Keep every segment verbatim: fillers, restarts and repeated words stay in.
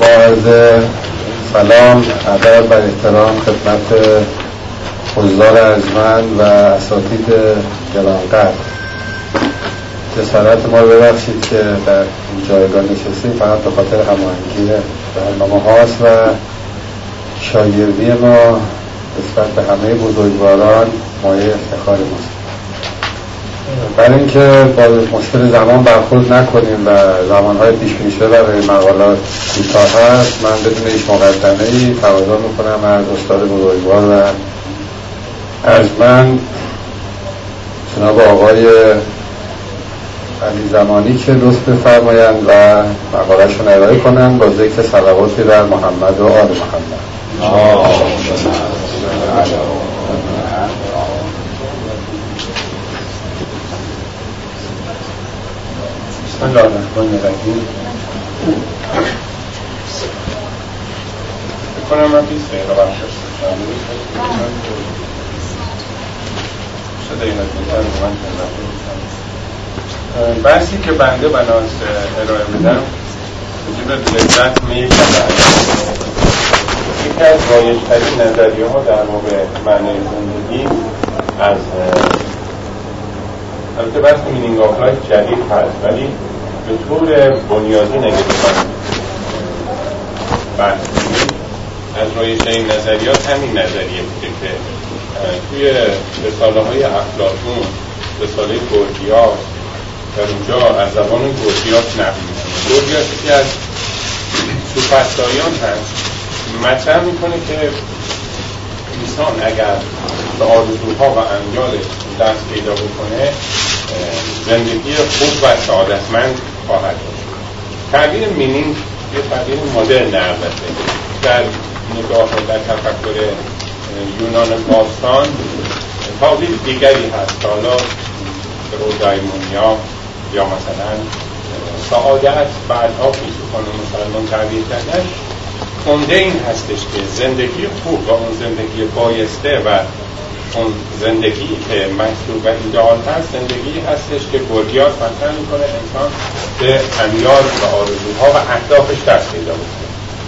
با عرض سلام، ادب و احترام خدمت حضار ارجمند و اساتید گرانقدر، جسارت ما ببخشید که در این جایگاه نشستیم فقط به خاطر هماهنگی برنامه هاست و شاگردی ما نسبت به همه بزرگواران مایه افتخار ماست. برای اینکه با مشکل زمان برخورد نکنیم و زمانهای پیش بینی شده برای مقالات کوتاه هست، من بدون هیچ مقدمه‌ای تقاضا میکنم از استاد بزرگوار و ارجمند جناب آقای علی زمانی که لطف بفرمایند و مقاله‌شون ارائه کنند با ذکر صلواتی بر محمد و آل محمد. بسم الله الرحمن الرحیم. بکنم من بیست دقیقه برشت شده این من بحثی که بنده بناست ارائه بدم وجود لذت میل کرده یکی از رایج‌ترین نظریه ها در مورد معنی زندگی از البته بحث مینینگ آف لایف جدید هست، ولی به طور بنیادی نگهدارم بحث از رایج‌ترین نظریات همین نظریه بوده که توی رساله های افلاطون، رساله گورگیاس در اونجا از زبان گورگیاس نقل می‌کنه. گورگیاس یکی از سوفسطائیان هست، مطرح میکنه که انسان اگر به آرزوها و امیالش دست پیدا بکنه زندگی خوب و سعادتمند خواهد داشت. تعبیر مینینگ یه تعبیر مدرن البته در نگاه در تفکر یونان باستان تعبیر دیگری هست که حالا رودایمونیا یا مثلا سعادت بعدها فیلسوفان مسلمان تعبیر کردن عمده این هستش که زندگی خوب و اون زندگی بایسته و اون زندگی که مطلوب و ایدئال هست زندگی هستش که گورگیاس مطرح میکنه انسان به امیال و آرزوها و اهدافش دست پیدا بکنه.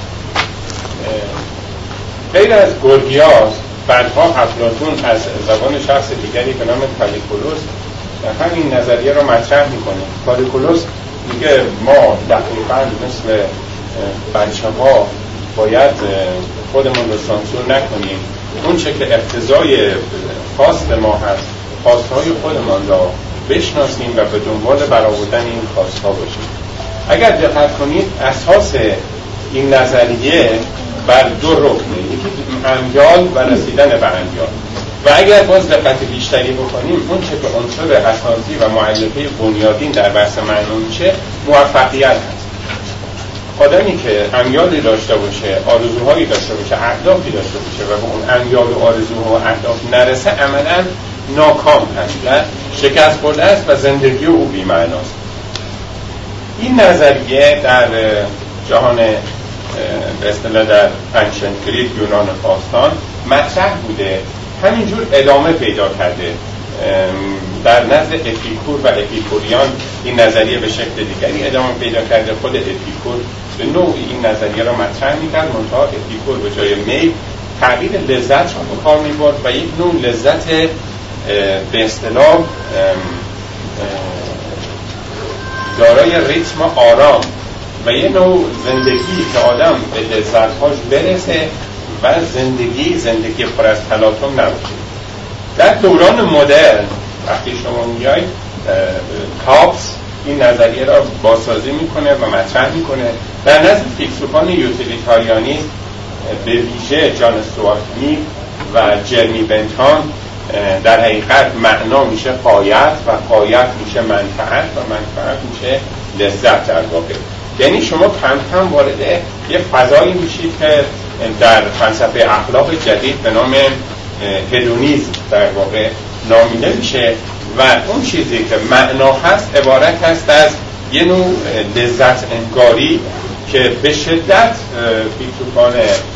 غیر از گورگیاس بعدها افلاطون از زبان شخص دیگری به نام کالیکولوس همین نظریه رو مطرح میکنه. کالیکولوس میگه ما دقیقاً مثل بچه ها باید خودمون رو سانسور نکنیم، اون چه که اقتضای خواست ما هست خواستهای خودمان را بشناسیم و به دنبال برآوردن این خواستها باشیم. اگر دقت کنید اساس این نظریه بر دو رکنه، یکی امیال و رسیدن به امیال، و اگر باز دقت بیشتری بکنیم اون چه که عنصر اساسی و مؤلفه بنیادین در بحث معنی میشه موفقیت هست. آدمی که امیالی داشته باشه، آرزوهایی داشته باشه، اهدافی داشته باشه و به اون امیال و آرزوها و اهداف نرسه عملاً ناکام هست و شکست خورده است و زندگی او بی‌معناست. این نظریه در جهان به اصطلاح در انشنت گریک یونان باستان مطرح بوده، همینجور ادامه پیدا کرده. در نزد اپیکور و اپیکوریان این نظریه به شکل دیگری ادامه پیدا کرده. خود اپیکور به نوعی این نظریه را مطرح می‌کرد، منتها اپیکور به جای میل تعبیر لذت را به کار می‌برد و یک نوع لذت به اصطلاح دارای ریتم آرام و یک نوع زندگی که آدم به لذت‌هاش برسه و زندگی زندگی پر از تلاطم نباشه. در دوران مدرن وقتی شما میایید تابس این نظریه را بازسازی میکنه و مطرح میکنه. در نزد فیلسوفان یوتیلیتاریانیسم به ویژه جان استوارت میل و جرمی بنتام در حقیقت معنا میشه غایت و غایت میشه منفعت و منفعت میشه لذت در واقع. یعنی شما کم کم وارد یه فضایی میشید که در فلسفه اخلاق جدید به نام هدونیسم در واقع نامیده میشه و اون چیزی که معنا هست عبارت هست از یه نوع لذت انگاری که به شدت فیلسوفان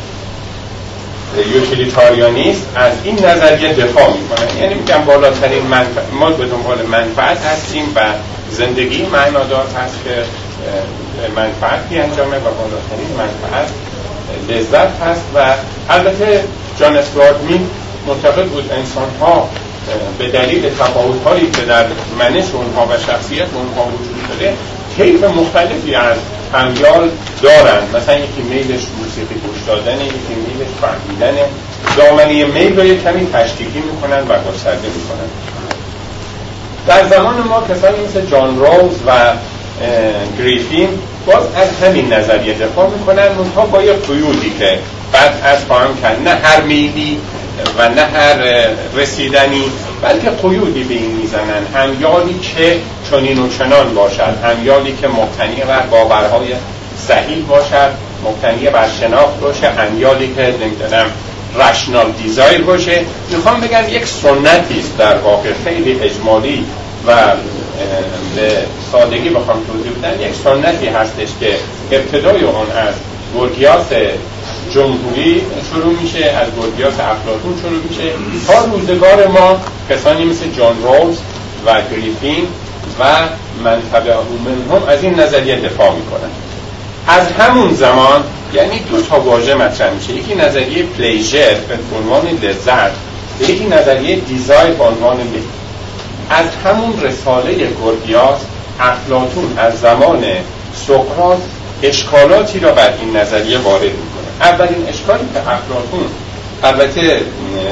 یوتیلیتاریانیست از این نظریه دفاع میکنن. یعنی میگن بالاترین منفعت، ما به دنبال منفعت هستیم و زندگی معنادار هست که منفعتی انجامه و بالاترین منفعت لذت هست. و البته جان استوارت میل معتقد بود انسان ها به دلیل تفاوت هایی که در منش اونها و شخصیت اونها وجود داره طیف مختلفی از امیال دارن. مثلا یکی میلش موسیقی گوش دادنه، یکی میلش فهمیدنه. دامنه میل رو یک کمی تشکیکی میکنن و گسترده میکنن. در زمان ما کسانی مثل جان رولز و گریفین باز از همین نظریه دفاع میکنن، اونها با یک قیودی که بعد از فهم کرد، نه هر میلی و نه هر رسیدنی، بلکه قیودی به این میزنن. امیالی که چنین و چنان باشد، امیالی که مبتنی بر باورهای صحیح باشد، مبتنی بر شناخت باشه، امیالی که نمیدونم رشنال دیزایر باشه. میخوام بگم یک سنتی است در واقع خیلی اجمالی و به سادگی بخوام توضیح بدم، یک سنتی هستش که ابتدای اون از گورگیاس جمهوری شروع میشه، از گورگیاس افلاطون شروع میشه تا روزگار ما کسانی مثل جان رولز و گریفین و من تبعهم منهم از این نظریه دفاع میکنن. از همون زمان یعنی دو تا واژه مطرح میشه، یکی نظریه پلیژر به عنوان لذت، یکی نظریه دیزایر به عنوان میل. از همون رساله گورگیاس افلاطون از زمان سقراط اشکالاتی را بر این نظریه وارد میکنه. اولین اشکالی که افلاطون، البته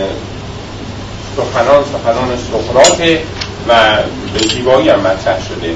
سخنان سخنان سقراطه و به زیبایی هم مطرح شده،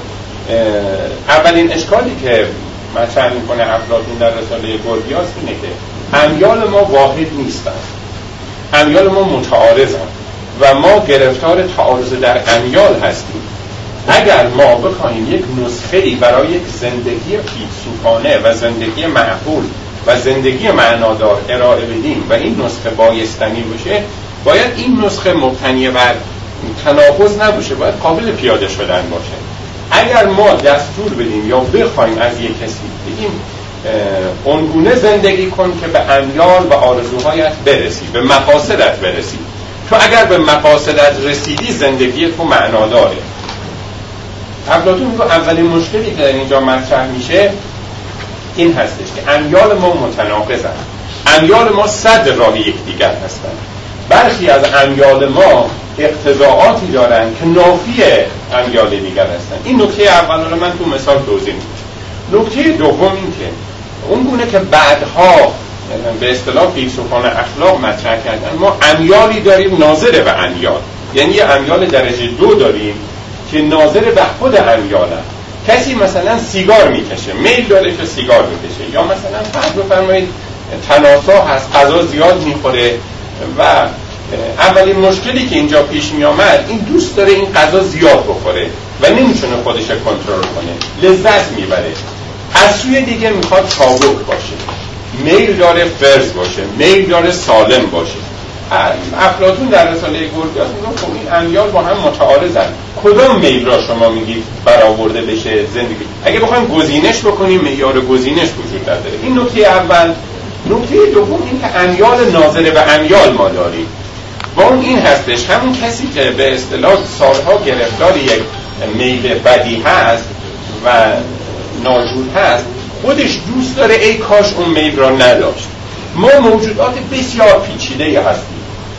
اولین اشکالی که مطرح میکنه افلاطون در رساله گورگیاس اینه که امیال ما واحد نیستن، امیال ما متعارضن و ما گرفتار تعارض در امیال هستیم. اگر ما بخوایم یک نسخه‌ای برای یک زندگی فیلسوفانه و زندگی معقول و زندگی معنادار ارائه بدیم و این نسخه بایستنی باشه، باید این نسخه مبتنی بر تناقض نباشه، باید قابل پیاده شدن باشه. اگر ما دستور بدیم یا بخوایم از یک کسی بگیم اونگونه زندگی کن که به امیال و آرزوهایت برسی، به مقاصدت برسی، تو اگر به مقاصدت رسیدی زندگی تو معنا داره. افلاطون میگه اولین مشکلی که در اینجا مطرح میشه این هستش که امیال ما متناقضن، امیال ما صد راه یکدیگر هستن. برخی از امیال ما اقتضاعاتی دارن که نافی امیال دیگر هستن. این نکته اول رو من تو مثال توضیح میدم. نکته دوم این که اون گونه که بعدها به اصطلاح فیلسوفان اخلاق مطرح کردن، ما امیالی داریم ناظر به امیال، یعنی یه امیال درجه دو داریم که ناظر به خود امیالن. کسی مثلا سیگار میکشه، میل داره که سیگار بکشه، یا مثلا فرض بفرمایید تناسا هست، غذا زیاد میخوره و اولین مشکلی که اینجا پیش می آمد این دوست داره این غذا زیاد بخوره و نمیتونه خودش کنترل کنه، لذت میبره. از سوی دیگه میخواد چابک باشه، میل داره فرض باشه، میل داره سالم باشه. افلاطون در رساله گورگیاس میگه خب این امیال با هم متعارضن، کدام میل را شما میگید برآورده بشه زندگی؟ اگه بخوایم گزینش بکنیم معیار گزینش وجود نداره. این نکته اول. نکته دوم این که امیال ناظر به امیال ما داریم و اون این هستش همون کسی که به اصطلاح سالها گرفتار یک میل بدی هست و ناجور هست، خودش دوست داره ای کاش اون میل را نداشت. ما موجودات بسیار پیچیده هستیم.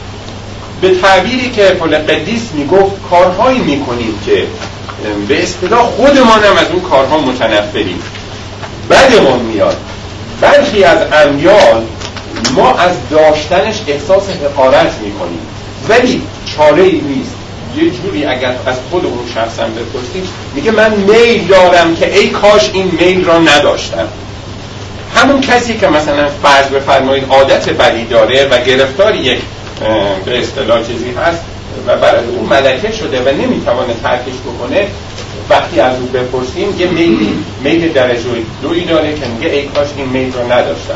به تعبیری که پل قدیس میگفت کارهایی میکنیم که به اصطلاح خودمان هم از اون کارها متنفریم، بدمون میاد. برخی از امیال ما از داشتنش احساس حقارت میکنیم ولی چاره ای نیست. یه جوری اگر از خود اون شخصم بپرسیم میگه من میل دارم که ای کاش این میل را نداشتم. همون کسی که مثلا فرض بفرمایید عادت بدی داره و گرفتار یک به اصطلاح چیزی هست و برای اون ملکه شده و نمیتوانه ترکش بکنه، وقتی از او بپرسیم یه میل میل درجه دویی داره که میگه ای کاش این میل رو نداشتم.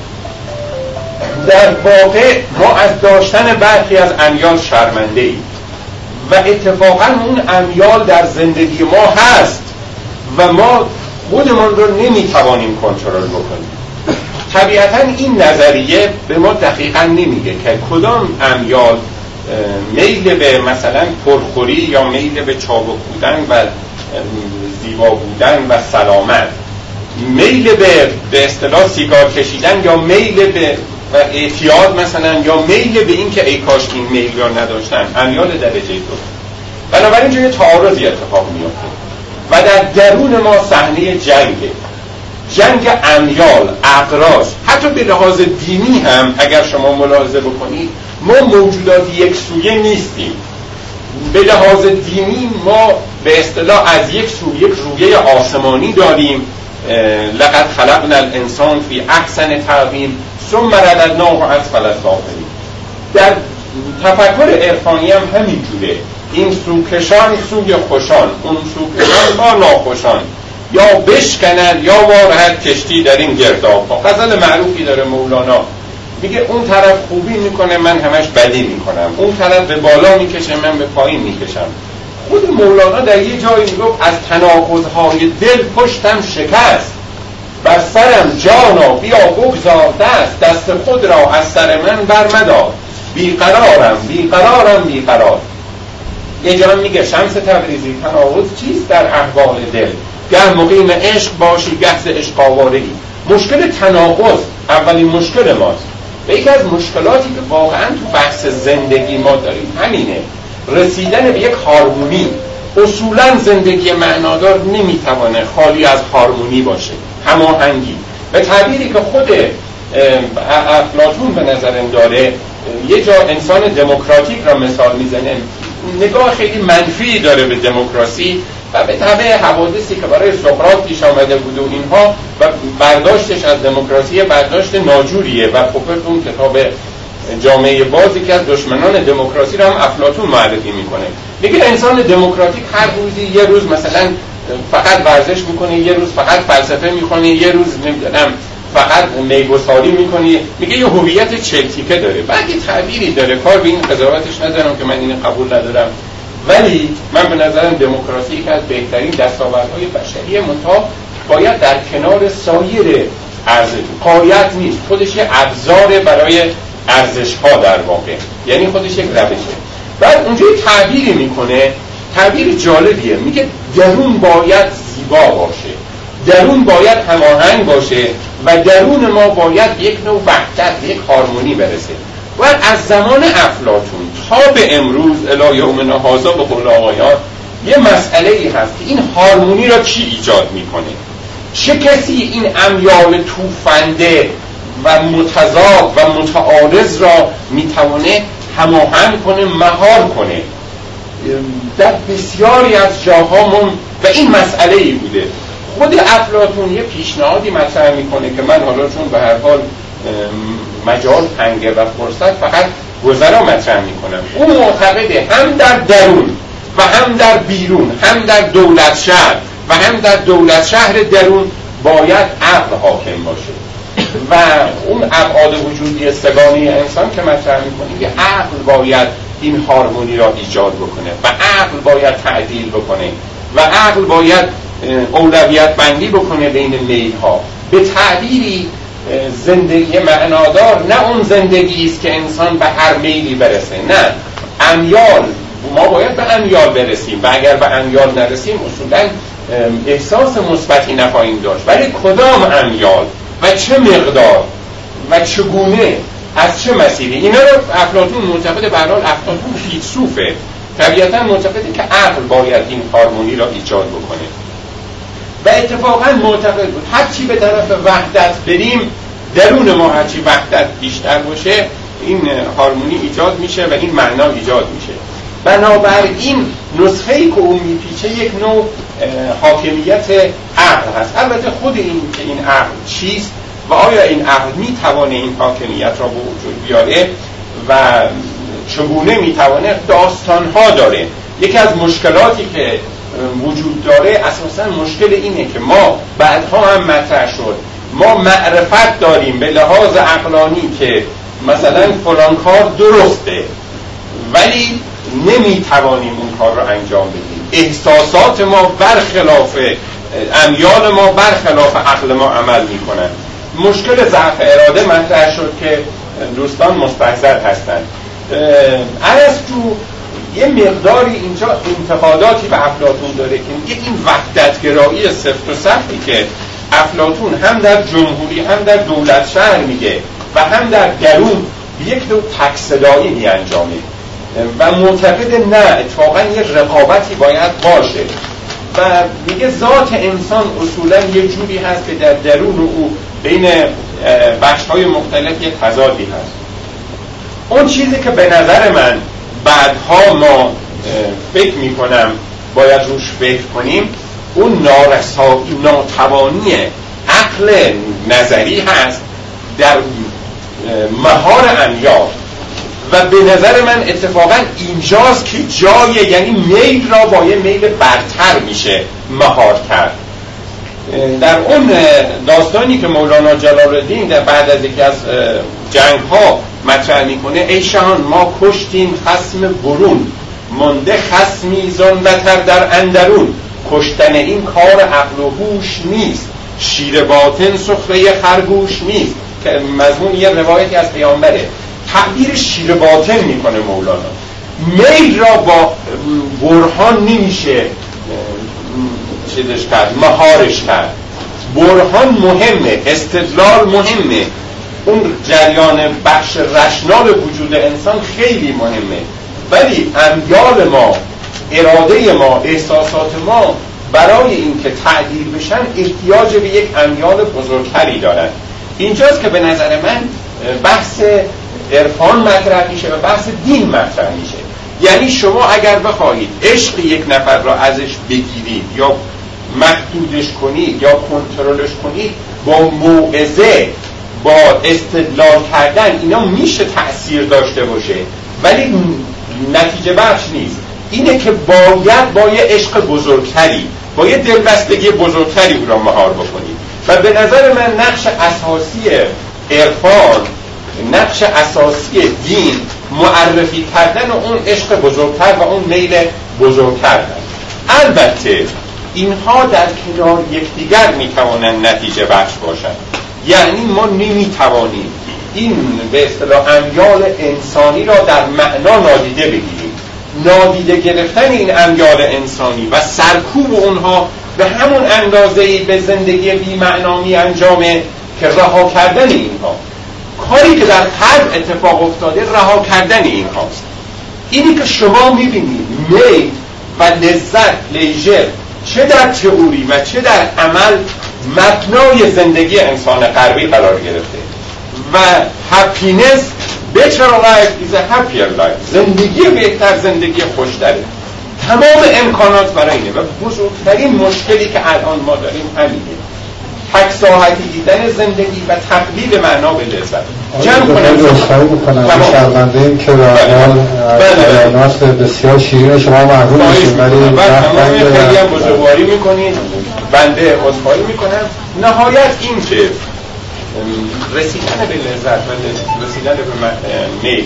در واقع ما از داشتن برخی از امیال شرمنده ایم و اتفاقا اون امیال در زندگی ما هست و ما خودمان رو نمیتوانیم کنترل بکنیم. طبیعتا این نظریه به ما دقیقا نمیگه که کدام امیال میل به مثلا پرخوری یا میل به چابک بودن و زیبا بودن و سلامت میل به به اصطلاح سیگار کشیدن یا میل به اعتیاد مثلا یا میل به این که ای کاش این میل را نداشتن، امیال درجه دو. بنابراین جای تعارضی اتفاق میفته و در درون ما صحنه جنگه، جنگ امیال، اغراض. حتی به لحاظ دینی هم اگر شما ملاحظه بکنید ما موجودات یک سویه نیستیم. به لحاظ دینی ما به اصطلاح از یک سو یک رویه آسمانی داریم، لقد خلقنا الانسان فی احسن تقویم ثم رددناه اسفل سافلین. در تفکر عرفانی هم همین جوره، این سوکشان سوی خوشان، اون سوکشان با ناخوشان، یا بشکنن یا وارهد کشتی در این گرداب ها. غزل معروفی داره مولانا، میگه اون طرف خوبی میکنه من همش بدی میکنم، اون طرف به بالا میکشه من به پایین میکشم. خود مولانا در یه جایی میگفت از تناقضهای دل پشتم شکست، بر سرم جانا بیا بگذار دست، دست خود را از سر من برمدار، بیقرارم بیقرارم بیقرار. یه جا میگه شمس تبریزی تناقض چیست در احوال دل، گه مقیم عشق باشی گه ز عشق آواره‌ای. مشکل تناقض اولین مشکل ماست و یکی از مشکلاتی که واقعا تو بحث زندگی ما داریم همینه، رسیدن به یک هارمونی. اصولا زندگی معنادار نمیتوانه خالی از هارمونی باشه، هماهنگی. به تعبیری که خود افلاطون به نظرم داره، یه جا انسان دموکراتیک را مثال میزنه، نگاه خیلی منفی داره به دموکراسی و به تبع حوادثی که برای سقراط پیش آمده بود و اینها و برداشتش از دموکراسی برداشت ناجوریه و پوپرت اون کتاب جامعه بازی که از دشمنان دموکراسی رو هم افلاطون معرفی میکنه. میگه انسان دموکراتیک هر روزی یه روز مثلا فقط ورزش میکنه، یه روز فقط فلسفه میخونه، یه روز نمیدونم فقط میگساری میکنه. میگه یه هویت چلتیکه داره. بعد یه تعبیری داره، کار به این قضاوتش ندارم که من این قبول ندارم، ولی من به نظرم دموکراسی که از بهترین دستاوردهای بشری منتها باید در کنار سایر ارزش قایت نیست، خودش یه ابزار برای ارزش ها در واقع، یعنی خودش یک روشه. بعد اونجا یه تعبیری میکنه، تعبیر جالبیه، میگه درون باید زیبا باشه، درون باید هماهنگ باشه و درون ما باید یک نوع وحدت، یک هارمونی برسه. و از زمان افلاطون تا به امروز الی یومنا هذا به قول آقایان یه مسئله ای هست که این هارمونی را کی ایجاد میکنه؟ چه کسی این امیال توفنده و متضاد و متعارض را میتونه هماهنگ کنه، مهار کنه؟ در بسیاری از جاهامون و این مسئله ای بوده. خود افلاطون یه پیشنهادی مطرح میکنه که من حالا چون به هر حال مجال تنگه و فرصت فقط گذرا مطرح میکنم، او معتقده هم در درون و هم در بیرون، هم در دولت شهر و هم در دولت شهر درون باید عقل حاکم باشه و اون ابعاد وجودی سگانه انسان که مطرح میکنه، یه عقل باید این هارمونی را ایجاد بکنه و عقل باید تعدیل بکنه و عقل باید اولویت بندی بکنه بین میل ها. به تعبیری زندگی معنادار نه اون زندگی است که انسان به هر میلی برسه، نه، امیال، ما باید به امیال برسیم و اگر به امیال نرسیم اصولا احساس مثبتی نخواهیم داشت. ولی کدام امیال و چه مقدار و چگونه، از چه مسیری؟ اینا رو افلاطون معتقده، به هر حال افلاطون فیلسوفه، طبیعتا معتقده که عقل باید این هارمونی را ایجاد بکنه و اتفاقا معتقد بود هرچی به طرف وحدت بریم، درون ما هرچی وحدت بیشتر باشه، این هارمونی ایجاد میشه و این معنا ایجاد میشه. بنابراین نسخه‌ای که اون میپیچه یک نوع حاکمیت عقل هست. البته خود این که این عقل چیست و آیا این عقل میتوانه این حاکمیت را به وجود بیاره و چگونه میتوانه، داستانها داره. یکی از مشکلاتی که وجود داره اساساً مشکل اینه که ما بعدها هم مطرح شد، ما معرفت داریم به لحاظ عقلانی که مثلا فلان کار درسته ولی نمیتوانیم اون کار رو انجام بدیم. احساسات ما برخلاف امیال ما، برخلاف عقل ما عمل میکنن. مشکل ضعف اراده مطرح شد که دوستان مستحضر هستند. ارسطو یه مقداری اینجا انتقاداتی به افلاطون داره که میگه این وحدتگرایی سفت و سختی که افلاطون هم در جمهوری هم در دولت شهر میگه و هم در درون یک نوع تک‌صدایی می انجامه و معتقد نه اتفاقا یه رقابتی باید باشه و میگه ذات انسان اصولا یه جوری هست که در درون او بین بخش‌های مختلف یه تضادی هست. اون چیزی که به نظر من بعدها ما فکر میکنم باید روش فکر کنیم اون نارسایی ناتوانی عقل نظری هست در مهار امیال و به نظر من اتفاقا اینجاست که جای یعنی میل را با یه میل برتر میشه مهار کرد. در اون داستانی که مولانا جلال الدین در بعد از یکی از جنگ ها مطرح میکنه ای شاهان ما کشتیم خصم برون مانده خصمی زان بتر در اندرون کشتن این کار عقل و هوش نیست شیر باطن سخره خرگوش نیست که مضمون یه روایتی از پیامبره. تعبیر شیر باطن میکنه مولانا. میل را با برهان نمیشه چیزش کرد مهارش کرد. برهان مهمه، استدلال مهمه، اون جریان بخش رشنال وجود انسان خیلی مهمه، ولی امیال ما، اراده ما، احساسات ما برای اینکه تعدیل بشن احتیاج به یک امیال بزرگتری دارن. اینجاست که به نظر من بحث عرفان مطرح میشه و بحث دین مطرح میشه. یعنی شما اگر بخواهید عشق یک نفر را ازش بگیرید یا محدودش کنید یا کنترلش کنید با موعظه، با استدلال کردن، اینا میشه تأثیر داشته باشه ولی نتیجه بخش نیست. اینه که باید با یه عشق بزرگتری، با یه دلبستگی بزرگتری او را مهار بکنید و به نظر من نقش اساسی عرفان، نقش اساسی دین معرفی کردن اون عشق بزرگتر و اون میل بزرگتر. البته اینها در کنار یکدیگر میتوانند نتیجه بخش باشند. یعنی ما نمیتوانیم این به اصطلاح امیال انسانی را در معنا نادیده بگیریم. نادیده گرفتن این امیال انسانی و سرکوب اونها به همون اندازه‌ای به زندگی بی معنا می انجامه که رها کردن اینها. کاری که در قلب اتفاق افتاده رها کردن اینهاست. اینی که شما میبینید میل و لذت، لیژر، چه در تئوری و چه در عمل مبنای زندگی انسان غربی قرار گرفته و happiness better life is a happier life، زندگی بهتر، زندگی خوشتره. تمام امکانات برای اینه و بزرگترین مشکلی که الان ما داریم همینه، تک ساحتی دیدن زندگی و تقلیل معنا به لذت. جمع کنم روشتایی میکنم شرمنده این که بیانات بسیار شیرین شما محروم میشیم ولی تمام خیلی هم بزرگواری میکنید، بنده عذرخواهی میکنم. نهایت این که رسیدن به لذت و رسیدن به میل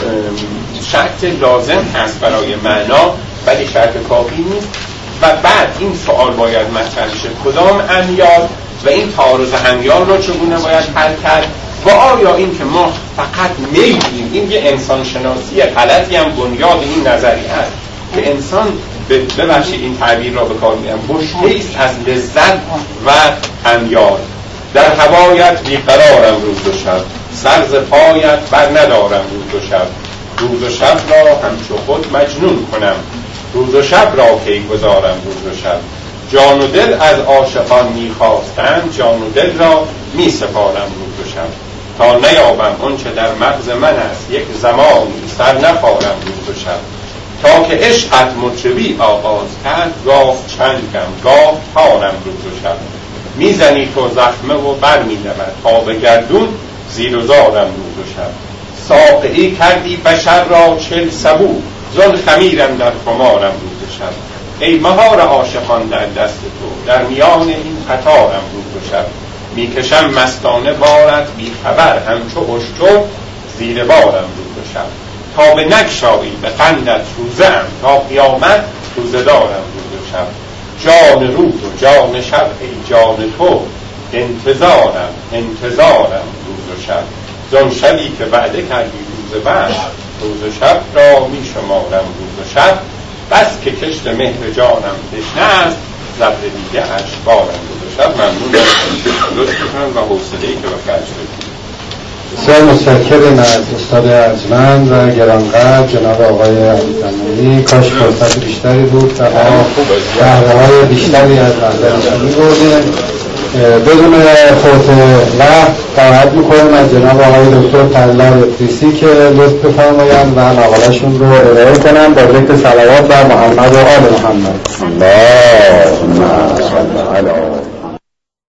شرط لازم هست برای معنا ولی شرط کافی نیست و بعد این سوال باید مطرح شه کدام امیال و این تعارض امیال را چگونه باید حل کرد و آیا این که ما فقط میلیم، این یه انسان شناسی غلطی هم بنیاد این نظری هست که انسان ببخشید این تعبیر را به کار میبرم بشکه است از لذت و امیال. در هوایت بیقرارم روز و شب، سر ز پایت بر ندارم روز و شب، روز و شب را همچو خود مجنون کنم، روز و شب را کی گذارم روز و شب. جان و دل از عاشقان میخواستند، جان و دل را میسپارم روز و شب. تا نیابم آنچه در مغز من است، یک زمانی سر نخارم روز و شب. تا که عشقت مطربی آغاز کرد، گاه چنگم گاه تارم روز و شب. میزنی تو زخمه و بر میدمد، تا به گردون زیر و زارم روز و شب. ساقعی کردی بشر را چل سبو، زن خمیرم در خمارم روز و شب. ای مهار عاشقان در دست تو، در میان این قطارم روز و شب. میکشم مستانه بارت بی خبر، همچو اشتر زیر بارم روز و شب. تا به نگشایی به قندت روزم، تا قیامت روزه دارم روز و شب. جان روز و جان شب ای جان تو، انتظارم انتظارم روز و شب. زان شبی که وعده کردی روز بعد، روز و شب را می شمارم روز و شب. بس که کشت مهر جانم تشنه است، زبر دیگه اش بارم روز و شب. درصد ممنون لطف کنن و حوصله‌ای که به خرج بدید. بسیار متشکرم از استاد ارجمند و گرانقدر جناب آقای علیزمانی. کاش فرصت بیشتری بود و ما بهره‌های بیشتری از نظرشون می‌بردیم. بدون فوت وقت دعوت می‌کنم از جناب آقای دکتر طلال ادریسی که لطف بفرمایند و مقاله‌شون رو ارائه کنند با ذکر صلوات بر محمد و آل محمد. اللهم صل علی